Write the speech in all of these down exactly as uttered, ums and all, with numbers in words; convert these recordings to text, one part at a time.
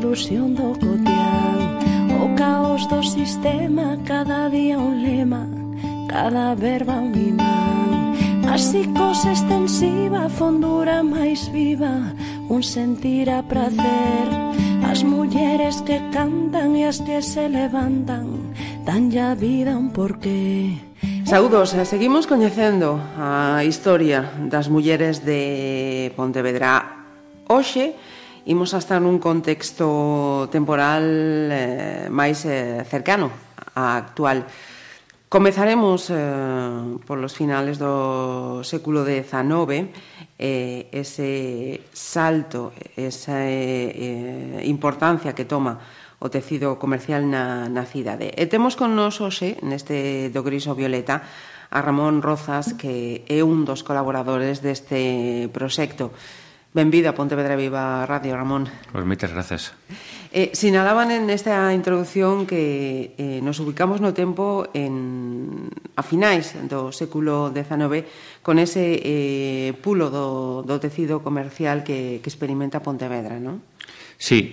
ilusión do cotián. O caos do sistema, cada día un lema, cada verba un imán. A psicose extensiva, fondura máis viva, un sentir a prazer. As mulleres que cantan e as que se levantan, danlle a vida un porqué. Saúdos, seguimos coñecendo a historia das mulleres de Pontevedra. Hoxe imos a estar nun contexto temporal eh, máis eh, cercano á actual. Comezaremos eh, polos finales do século dezanove, eh, ese salto, esa eh, importancia que toma o tecido comercial na, na cidade. E temos con nos hoxe, neste do Gris ao Violeta, a Ramón Rozas, que é un dos colaboradores deste proxecto. Benvido a Pontevedra Viva Radio, Ramón. Pois moitas grazas. Eh, sinalaban en esta introducción que eh, nos ubicamos no tempo en, a finais do século dezanove con ese eh, pulo do, do tecido comercial que, que experimenta Pontevedra, non? Sí,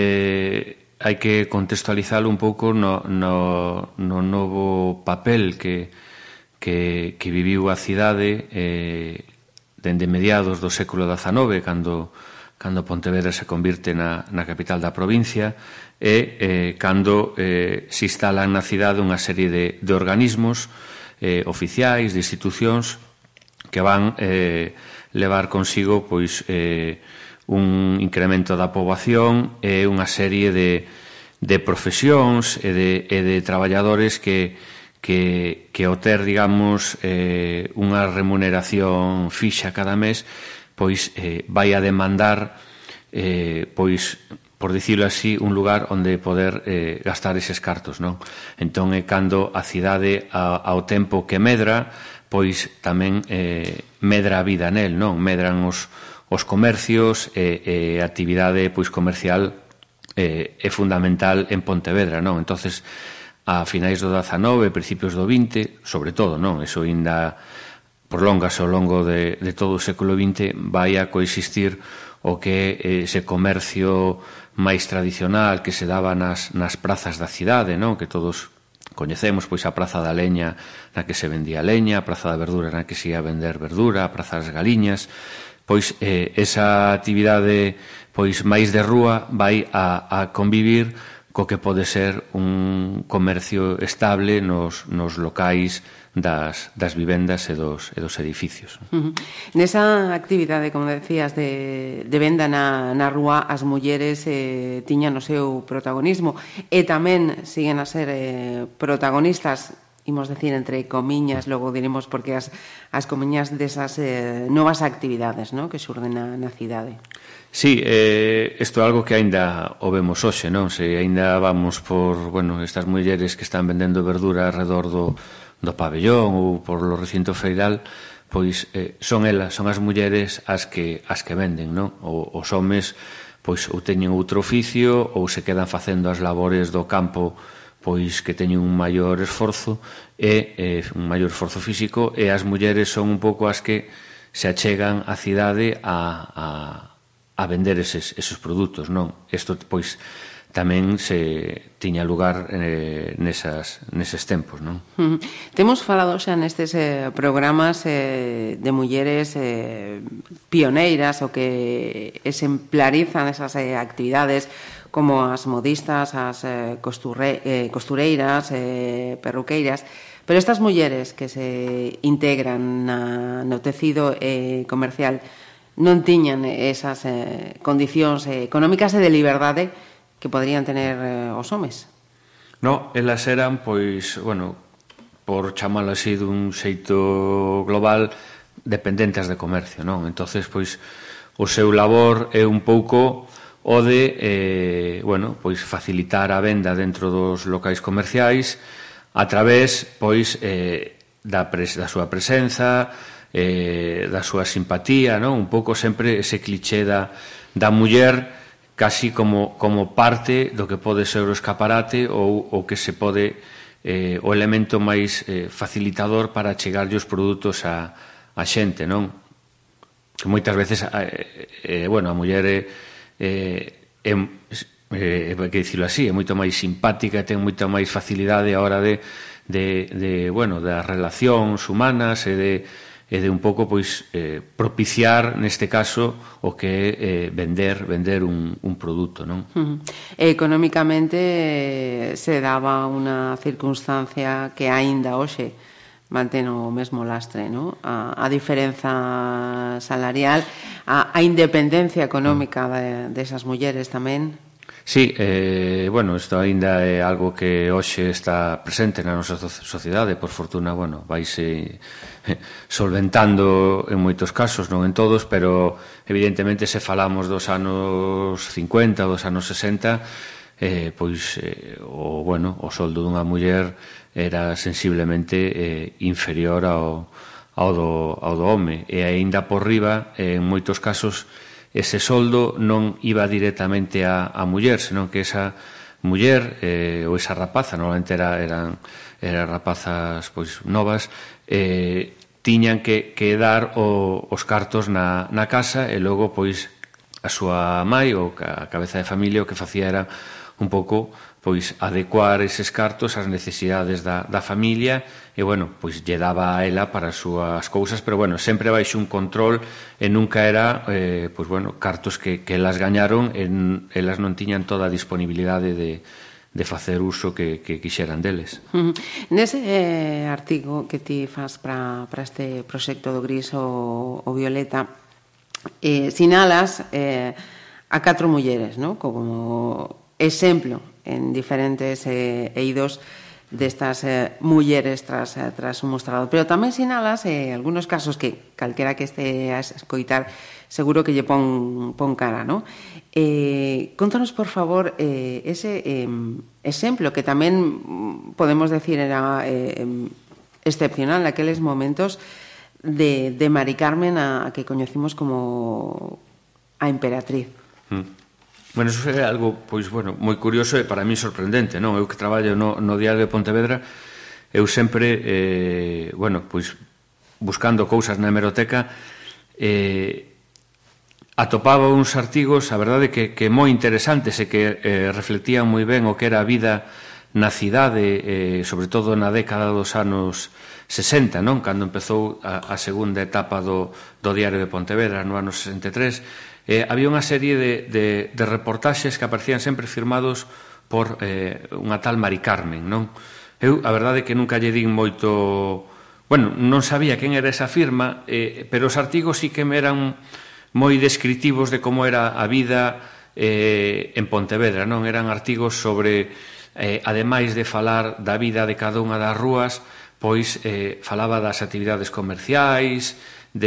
eh, hai que contextualizalo un pouco no, no, no novo papel que, que, que viviu a cidade eh, dende mediados do século dezanove, cando, cando Pontevedra se convirte na, na capital da provincia, e eh, cando eh, se instalan na cidade unha serie de, de organismos eh, oficiais, de institucións, que van eh, levar consigo pois, eh, un incremento da poboación e unha serie de, de profesións e de, e de traballadores que que, que ao ter, digamos, eh, unha remuneración fixa cada mes, pois eh, vai a demandar, eh, pois, por dicilo así, un lugar onde poder eh, gastar eses cartos, non? Entón, é cando a cidade, a, ao tempo que medra, pois tamén eh, medra a vida nel, non? Medran os, os comercios e, e a actividade pois, comercial eh, é fundamental en Pontevedra, non? Entonces, a finais do dezanove, principios do vinte, sobre todo, non? Eso ainda prolongase ao longo de, de todo o século vinte, vai a coexistir o que é ese comercio máis tradicional que se daba nas, nas prazas da cidade, non? Que todos coñecemos, pois a Praza da Leña na que se vendía leña, a Praza da Verdura na que se ia vender verdura, a Praza das Galiñas. Pois eh, esa actividade pois máis de rúa vai a, a convivir co que pode ser un comercio estable nos, nos locais das, das vivendas e dos, e dos edificios. Uh-huh. Nesa actividade, como decías, de, de venda na, na rúa, as mulleres eh, tiñan o seu protagonismo e tamén siguen a ser eh, protagonistas, imos decir, entre comiñas, logo diremos porque as, as comiñas desas eh, novas actividades, ¿no?, que xurden na, na cidade. Sí, eh, isto é algo que aínda o vemos hoxe, non? Se aínda vamos por, bueno, estas mulleres que están vendendo verdura alrededor do, do pabellón ou por lo recinto feiral, pois eh, son elas, son as mulleres as que as que venden, non? O, os homes, pois, ou teñen outro oficio ou se quedan facendo as labores do campo, pois que teñen un maior esforzo e eh, un maior esforzo físico, e as mulleres son un pouco as que se achegan á cidade a, a a vender eses, esos produtos, non? Isto, pois, tamén se tiña lugar eh, nesas, neses tempos, non? Uh-huh. Temos falado xa nestes eh, programas eh, de mulleres eh, pioneiras ou que exemplarizan esas eh, actividades como as modistas, as eh, costure, eh, costureiras, eh, perruqueiras, pero estas mulleres que se integran na, no tecido eh, comercial non tiñan esas eh, condicións eh, económicas e de liberdade que poderían tener eh, os homes. No, elas eran, pois, bueno, por chamalo así dun xeito global, dependentes de comercio, non? Entonces, pois, o seu labor é un pouco o de, eh, bueno, pois, facilitar a venda dentro dos locais comerciais a través, pois, eh, da, pres, da súa presenza, eh, da súa simpatía, non? Un pouco sempre ese cliché da, da muller casi como, como parte do que pode ser o escaparate ou o que se pode eh, o elemento máis eh, facilitador para chegarlle os produtos a, a xente, non? Que moitas veces eh, eh, bueno, a muller é, eh, é, eh, hai que dicilo así, é moito máis simpática, ten moita máis facilidade a hora de, de, de bueno, das relacións humanas e de e de un pouco pois eh, propiciar neste caso o que é eh, vender vender un, un produto, non? Uh-huh. Económicamente eh, se daba unha circunstancia que aínda hoxe mantén o mesmo lastre, non? A, a diferenza salarial, a, a independencia económica de, desas mulleres tamén. Sí, eh, bueno, isto aínda é algo que hoxe está presente na nosa sociedade, por fortuna, bueno, vaise solventando en moitos casos, non en todos, pero evidentemente se falamos dos anos cincuenta, dos anos sesenta, eh, pois eh, o, bueno, o soldo dunha muller era sensiblemente eh, inferior ao, ao, do, ao do home, e aínda por riba, eh, en moitos casos, ese soldo non iba directamente a, a muller, senón que esa muller eh, ou esa rapaza, normalmente era, eran, eran rapazas pois novas, eh, tiñan que, que dar o, os cartos na, na casa, e logo pois a súa mãe ou a cabeza de familia o que facía era un pouco pois adecuar eses cartos ás necesidades da, da familia, e bueno, pois lle daba a ela para as súas cousas, pero bueno, sempre baixo un control, e nunca era eh, pois bueno, cartos que, que elas gañaron, e elas non tiñan toda a disponibilidade de, de facer uso que, que quixeran deles. Uh-huh. Nese eh, artigo que ti fas para este proxecto do Gris o, o Violeta, eh, sinalas eh, a catro mulleres, ¿no? Como exemplo en diferentes eh, eidos destas eh, mulleres tras, eh, tras un mostrado. Pero tamén sinalas eh, algunos casos que calquera que este a escoitar seguro que lle pon, pon cara, ¿no? Eh, contanos, por favor, eh, ese eh, exemplo que tamén podemos decir era eh, excepcional naqueles momentos de, de Mari Carmen a, a que coñecimos como a emperatriz. Mm. Bueno, eso é algo, pois, bueno, moi curioso e para mí sorprendente, non? Eu que traballo no, no Diario de Pontevedra, eu sempre, eh, bueno, pois, buscando cousas na hemeroteca, eh, atopaba uns artigos, a verdade, que, que moi interesantes e que eh, reflectían moi ben o que era a vida na cidade, eh, sobre todo na década dos anos sesenta, non? Cando empezou a, a segunda etapa do, do Diario de Pontevedra, no ano sesenta e tres, Eh, había unha serie de, de, de reportaxes que aparecían sempre firmados por eh, unha tal Mari Carmen, non? Eu, a verdade, que nunca lle din moito... Bueno, non sabía quen era esa firma, eh, pero os artigos sí que me eran moi descritivos de como era a vida eh, en Pontevedra, non? Eran artigos sobre, eh, ademais de falar da vida de cada unha das rúas, pois eh, falaba das actividades comerciais,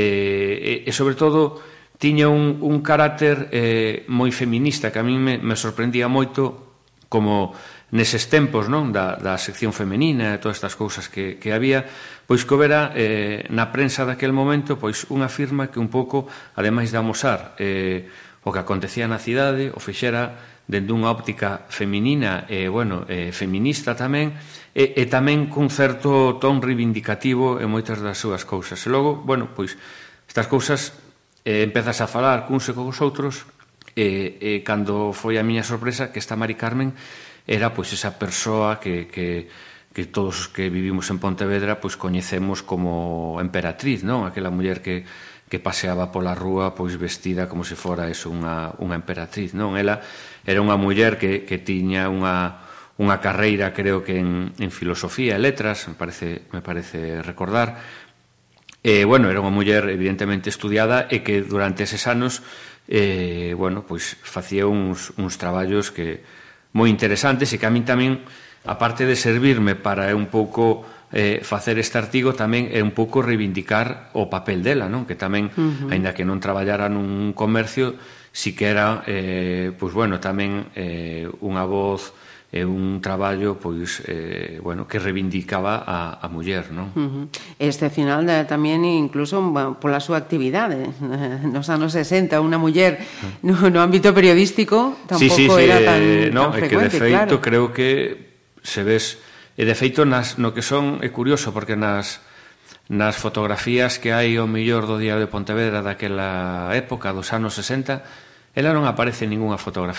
de, e, e sobre todo... tiña un, un carácter eh, moi feminista que a mí me, me sorprendía moito, como neses tempos, non, da, da sección femenina e todas estas cousas que, que había, pois que houbera eh, na prensa daquel momento pois unha firma que un pouco, ademais de amosar eh, o que acontecía na cidade, o fixera dende unha óptica feminina e, bueno, eh, feminista tamén, e, e tamén cun certo ton reivindicativo en moitas das súas cousas. E logo, bueno, pois estas cousas eh, empezas a falar cuns e cos outros, e, e cando foi a miña sorpresa que esta Mari Carmen era pois esa persoa que, que, que todos os que vivimos en Pontevedra pois coñecemos como emperatriz, non? Aquela muller que, que paseaba pola rúa pois vestida como se fora eso, unha, unha emperatriz, non? Ela era unha muller que, que tiña unha, unha carreira, creo que en, en filosofía e letras, me parece, me parece recordar. E, bueno, era unha muller evidentemente estudiada e que durante eses anos eh, bueno, pois facía uns, uns traballos que moi interesantes e que a min tamén, aparte de servirme para un pouco eh, facer este artigo, tamén é un pouco reivindicar o papel dela, non? Que tamén, uh-huh. aínda que non traballara nun comercio, si que era eh, pois bueno, tamén eh, unha voz é un traballo pois eh, bueno, que reivindicaba a, a muller, non? Uh-huh. Excepcional de, tamén incluso bueno, pola súa actividade nos anos sesenta, unha muller uh-huh. no, no ámbito periodístico tampouco sí, sí, sí, era tan, eh, no, tan frecuente, que de feito claro. Creo que se ves, e de feito nas, no que son, é curioso porque nas nas fotografías que hai ao mellor do Diario de Pontevedra daquela época, dos anos sesenta, ela non aparece en ningunha fotografía.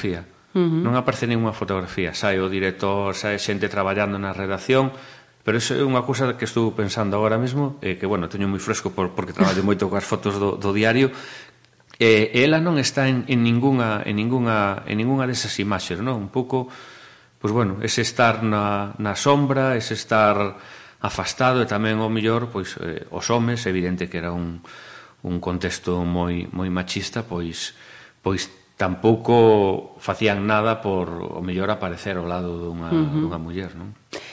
Non aparece ninguna fotografía. Sai o director, sai xente traballando na redacción, pero iso é unha cousa que estou pensando agora mesmo, e que, bueno, teño moi fresco porque traballo moito coas fotos do diario, e ela non está en ninguna en ninguna en ninguna desas imaxes, non? Un pouco, pois, bueno, ese estar na sombra, ese estar afastado, e tamén, ao mellor, pois, os homes, evidente que era un un contexto moi moi machista, pois pois tampouco facían nada por, o mellor, aparecer ao lado dunha, uh-huh. dunha muller, non?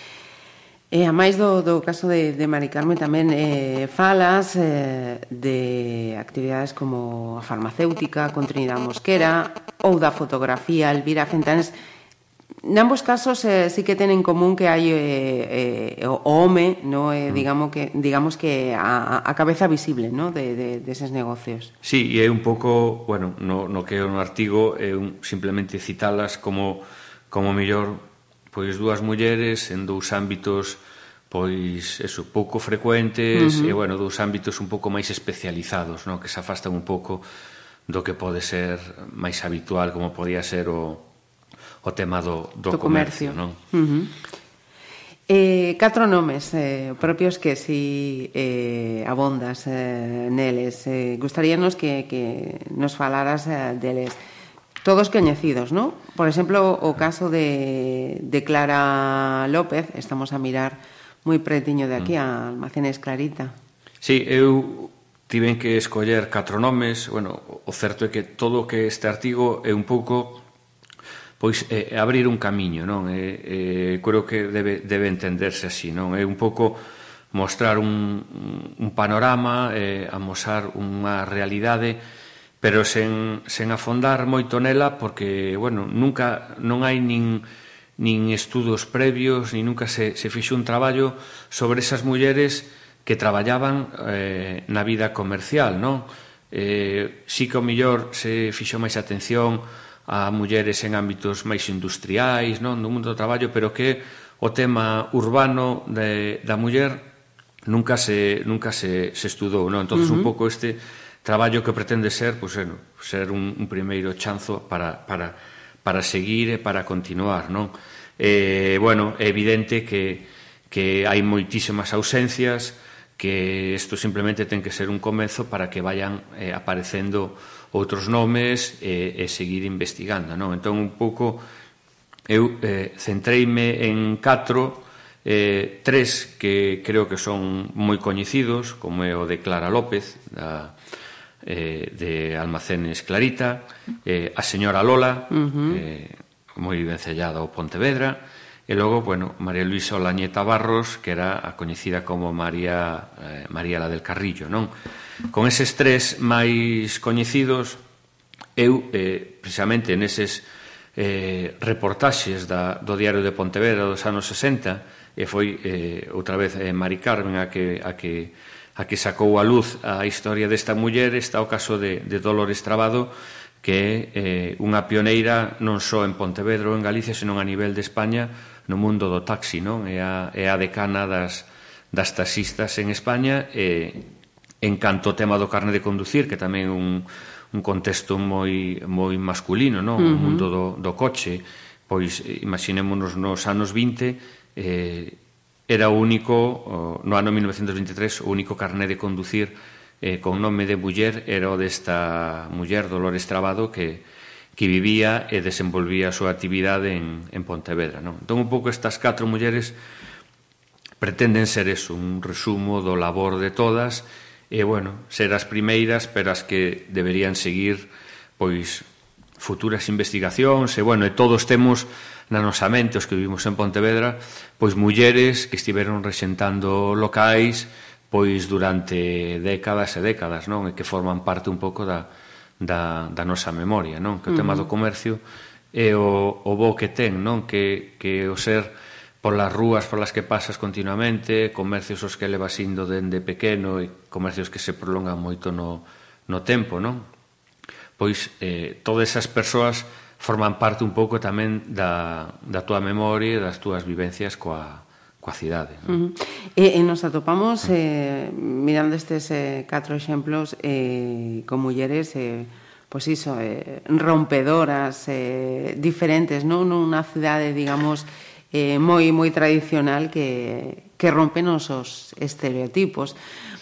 E a máis do, do caso de, de Mari Carmen tamén eh, falas eh, de actividades como a farmacéutica con Trinidad Mosquera ou da fotografía Elvira Fentanes. Nambos casos eh, sí que ten en común que hai eh, eh, o home, no, eh, digamos que digamos que a, a cabeza visible, no, de, de, de eses negocios. Sí, e é un pouco, bueno, no, no que é no artigo é un, simplemente citalas como como mellor, pois, dúas mulleres en dous ámbitos, pois, eso, pouco frecuentes, uh-huh. e, bueno, dous ámbitos un pouco máis especializados, no, que se afastan un pouco do que pode ser máis habitual, como podía ser o o tema do, do, do comercio, comercio, non? Uh-huh. Eh, catro nomes eh, propios que si eh, abondas eh, neles. Eh, gustaríanos que, que nos falaras eh, deles. Todos coñecidos, non? Por exemplo, o caso de, de Clara López, estamos a mirar moi pretiño de aquí, mm. a Almacenes Clarita. Sí, eu tiven que escoller catro nomes. Bueno, o certo é que todo o que este artigo é un pouco, pois, é abrir un camiño, non? É, é, creo que debe, debe entenderse así, non? É un pouco mostrar un, un panorama, é, amosar unha realidade, pero sen, sen afondar moito nela, porque, bueno, nunca, non hai nin, nin estudos previos, nin nunca se, se fixo un traballo sobre esas mulleres que traballaban eh, na vida comercial, non? Eh, si que o mellor se fixo máis atención a mulleres en ámbitos máis industriais, non, no mundo do traballo, pero que o tema urbano de, da muller nunca se nunca se, se estudou, non? Entonces, uh-huh. un pouco este traballo que pretende ser, pois, bueno, ser un, un primeiro chanzo para, para, para seguir e para continuar, non? Eh, bueno, é evidente que, que hai moitísimas ausencias, que isto simplemente ten que ser un comezo para que vayan eh, aparecendo outros nomes e, e seguir investigando, non? Entón, un pouco, eu eh, centreime en catro, eh, tres que creo que son moi coñecidos, como é o de Clara López, da, eh, de Almacenes Clarita, eh, a señora Lola, uh-huh. eh, moi vencellada ao Pontevedra, e logo, bueno, María Luisa Olañeta Barros, que era a coñecida como María, eh, María la del Carrillo, non? Con eses tres máis coñecidos, eu, eh, precisamente neses eh, reportaxes da, do Diario de Pontevedra dos anos sesenta, e foi eh, outra vez eh, Mari Carmen a que, a, que, a que sacou a luz a historia desta muller, está o caso de, de Dolores Trabado, que é eh, unha pioneira non só en Pontevedra ou en Galicia, senón a nivel de España no mundo do taxi, non? É a, é a decana das, das taxistas en España, e en canto ao tema do carné de conducir, que tamén é un, un contexto moi, moi masculino, non? Uh-huh. O mundo do, do coche, pois imaginémonos nos anos vinte, eh, era o único, no ano mil novecentos veintitrés, o único carné de conducir eh, con nome de muller era o desta muller, Dolores Trabado, que, que vivía e desenvolvía a súa actividade en, en Pontevedra, non? Entón, un pouco estas catro mulleres pretenden ser eso, un resumo do labor de todas, e, bueno, ser as primeiras, pero as que deberían seguir, pois, futuras investigacións, e, bueno, e todos temos na nosa mente, os que vivimos en Pontevedra, pois, mulleres que estiveron rexentando locais, pois, durante décadas e décadas, non? E que forman parte un pouco da, da, da nosa memoria, non? Que o tema do comercio é o, o bo que ten, non? Que, que o ser polas rúas polas que pasas continuamente, comercios os que levas indo dende pequeno e comercios que se prolongan moito no, no tempo, non? Pois eh, todas esas persoas forman parte un pouco tamén da, da túa memoria e das túas vivencias coa, coa cidade, non? Uh-huh. E, e nos atopamos, eh, mirando estes eh, catro exemplos, eh, con mulleres eh, pois iso, eh, rompedoras, eh, diferentes, non? Nunha cidade, digamos, eh, moi moi tradicional que, que rompen os, os estereotipos.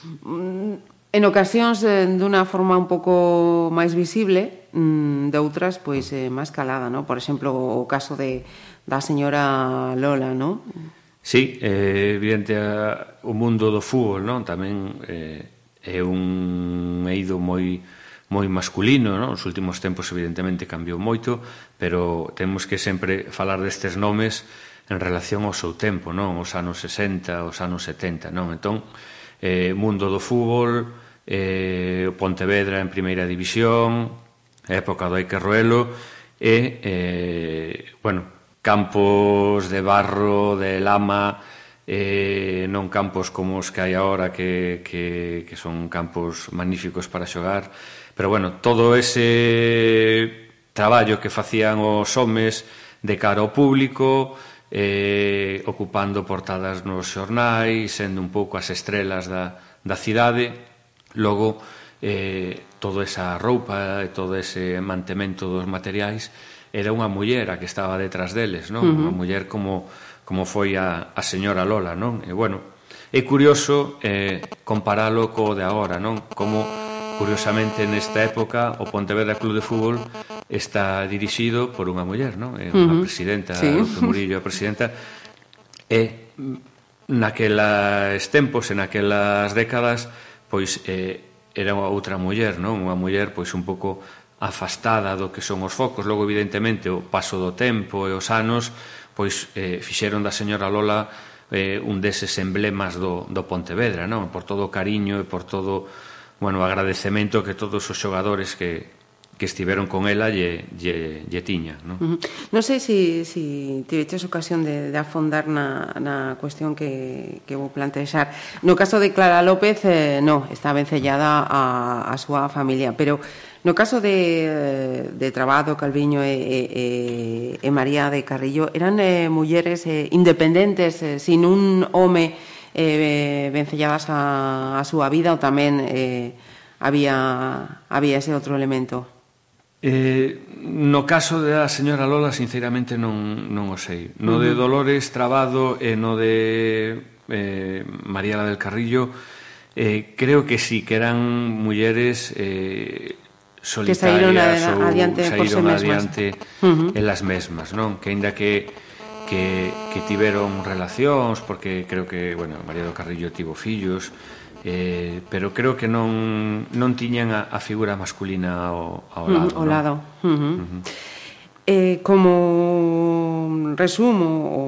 En ocasións, eh, dunha forma un pouco máis visible, mm, de outras, pois, eh, máis calada, non? Por exemplo, o caso de, da señora Lola, non? Sí, eh, evidente, o mundo do fútbol, non? Tamén eh, é un eido moi moi masculino, non? Nos últimos tempos evidentemente cambiou moito, pero temos que sempre falar destes nomes en relación ao seu tempo, non? Os anos sesenta, os anos setenta, non? Entón, eh, mundo do fútbol, eh, o Pontevedra en primeira división, a época do Aique Roelo, e, eh, bueno, campos de barro, de lama, eh, non campos como os que hai agora que, que, que son campos magníficos para xogar, pero bueno, todo ese traballo que facían os homes de cara ao público, eh, ocupando portadas nos xornais, sendo un pouco as estrelas da, da cidade, logo eh, toda esa roupa e todo ese mantemento dos materiais era unha muller a que estaba detrás deles, non? Uh-huh. Unha muller como, como foi a, a señora Lola, non? E, bueno, é curioso eh, comparalo co de agora, non? Como, curiosamente, nesta época, o Pontevedra Club de Fútbol está dirixido por unha muller, non? É unha uh-huh. presidenta, sí. Lupe Murillo, a presidenta, e naquelas tempos, en naquelas décadas, pois eh, era outra muller, non? Unha muller, pois, un pouco afastada do que son os focos. Logo, evidentemente, o paso do tempo e os anos pois eh, fixeron da señora Lola eh, un deses emblemas do, do Pontevedra, non? Por todo o cariño e por todo, bueno, o agradecemento que todos os xogadores que, que estiveron con ela lle, lle, lle tiña, non? Uh-huh. Non sei se si, si tiveches ocasión de, de afondar na, na cuestión que, que vou plantexar. No caso de Clara López, eh, no, está vencellada a, a súa familia, pero no caso de, de Trabado, Calviño e, e, e María de Carrillo, eran eh, mulleres eh, independentes, eh, sin un home eh, vencelladas a, a súa vida, ou tamén eh, había, había ese outro elemento? Eh, no caso da señora Lola, sinceramente non, non o sei. No uh-huh. de Dolores Trabado e no de eh, María del Carrillo, eh, creo que sí, que eran mulleres eh, solitarias, que saíron ou adiante saíron adiante uh-huh. elas mesmas, non? Que aínda que, que, que tiveron relacións, porque creo que, bueno, María do Carrillo tivo fillos, eh, pero creo que non, non tiñan a, a figura masculina ao, ao lado. Uh-huh, ao lado. Uh-huh. Uh-huh. Eh, como resumo ou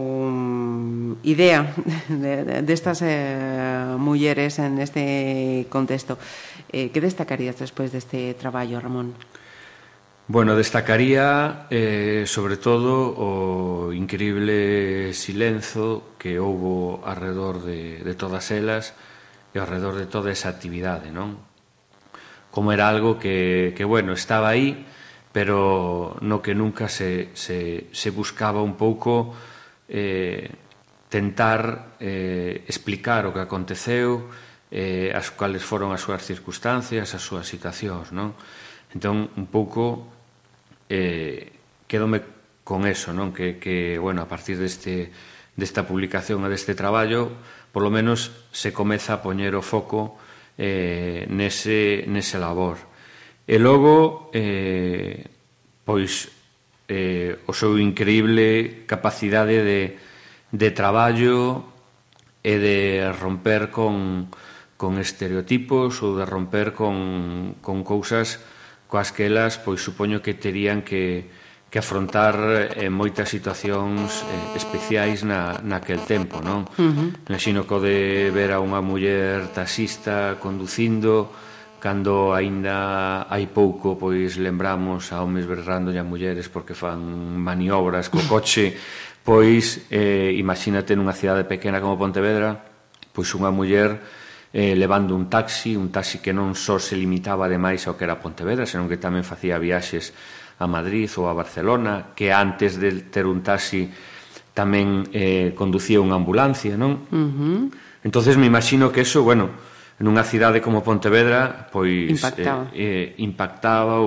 idea destas de, de eh, mulleres en este contexto, eh, que destacarías despois deste traballo, Ramón? Bueno, destacaría eh, sobre todo o increíble silenzo que houbo alrededor de, de todas elas e alrededor de toda esa actividade, non? Como era algo que, que bueno, estaba aí, pero no que nunca se, se, se buscaba un pouco eh, tentar eh, explicar o que aconteceu, eh, as cuales foron as súas circunstancias, as súas situacións, non? Entón, un pouco eh, quedome con eso, non? Que, que bueno, a partir deste, desta publicación e deste traballo, por lo menos se comeza a poñer o foco eh, nese, nese labor. E logo, eh, pois, eh, o seu increíble capacidade de, de traballo e de romper con, con estereotipos ou de romper con, con cousas coas que elas, pois, supoño que terían que, que afrontar eh, moitas situacións eh, especiais na, naquel tempo, non? Uh-huh. Imagino que o de ver a unha muller taxista conducindo, cando aínda hai pouco, pois lembramos a homes berrándolle a mulleres porque fan maniobras co coche, pois eh, imagínate nunha cidade pequena como Pontevedra, pois unha muller eh, levando un taxi, un taxi que non só se limitaba ademais ao que era Pontevedra, senón que tamén facía viaxes a Madrid ou a Barcelona, que antes de ter un taxi tamén eh, conducía unha ambulancia, non? Uh-huh. Entonces me imagino que eso, bueno, nunha cidade como Pontevedra, pois impactaba, eh, eh, impactaba ou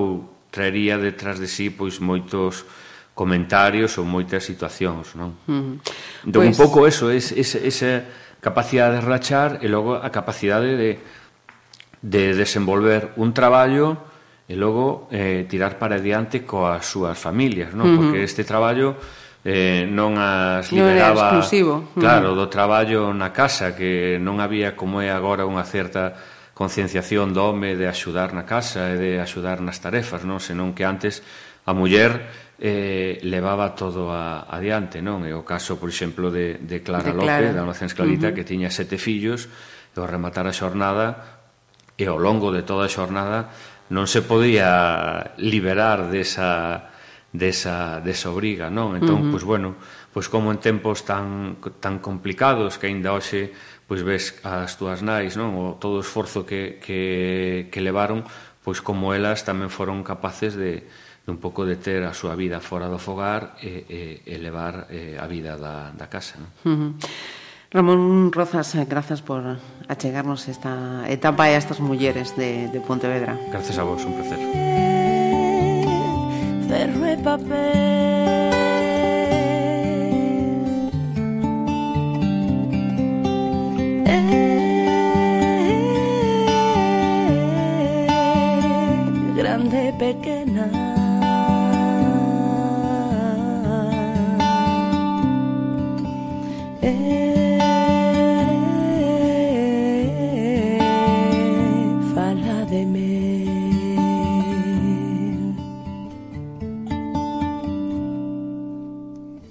traería detrás de sí pois moitos comentarios ou moitas situacións, non? Uh-huh. Entón, pues... un pouco eso, es, es, esa capacidade de rachar e logo a capacidade de, de desenvolver un traballo e logo eh, tirar para adiante coas súas familias, non? Uh-huh. Porque este traballo eh, non as liberaba, non era exclusivo. Uh-huh. Claro, do traballo na casa, que non había, como é agora, unha certa concienciación do home de axudar na casa e de axudar nas tarefas, non? Senón que antes a muller eh, levaba todo a, adiante, non? É o caso, por exemplo, de, de Clara, de Clara. López, da Nocens Clarita, uh-huh. que tiña sete fillos, e ao rematar a xornada, e ao longo de toda a xornada, non se podía liberar desa, desa, desa obriga, non? Entón, uh-huh. pois, bueno, pois como en tempos tan, tan complicados, que aínda hoxe, pois ves as túas nais, non? O todo o esforzo que, que, que levaron, pois como elas tamén foron capaces de un pouco de ter a súa vida fora do fogar e, e, e levar eh, a vida da, da casa, non? Uh-huh. Ramón Rozas, grazas por achegarnos esta etapa e a estas mulleres de, de Pontevedra. Gracias a vos, un placer. Ferro e papel, eh, grande, pequena, eh,